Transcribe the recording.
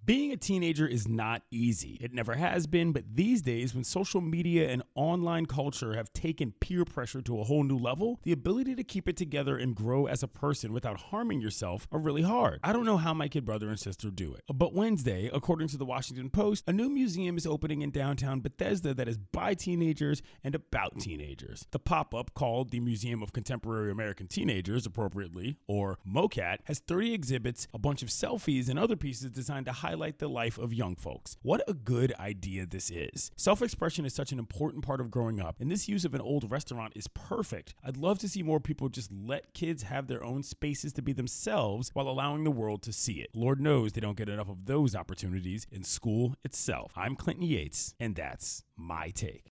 Being a teenager is not easy. It never has been, but these days, when social media and online culture have taken peer pressure to a whole new level, the ability to keep it together and grow as a person without harming yourself are really hard. I don't know how my kid brother and sister do it. But Wednesday, according to the Washington Post, a new museum is opening in downtown Bethesda that is by teenagers and about teenagers. The pop-up, called the Museum of Contemporary American Teenagers, appropriately, or MOCAT, has 30 exhibits, a bunch of selfies, and other pieces designed to highlight the life of young folks. What a good idea this is. Self-expression is such an important part of growing up, and this use of an old restaurant is perfect. I'd love to see more people just let kids have their own spaces to be themselves while allowing the world to see it. Lord knows they don't get enough of those opportunities in school itself. I'm Clinton Yates, and that's my take.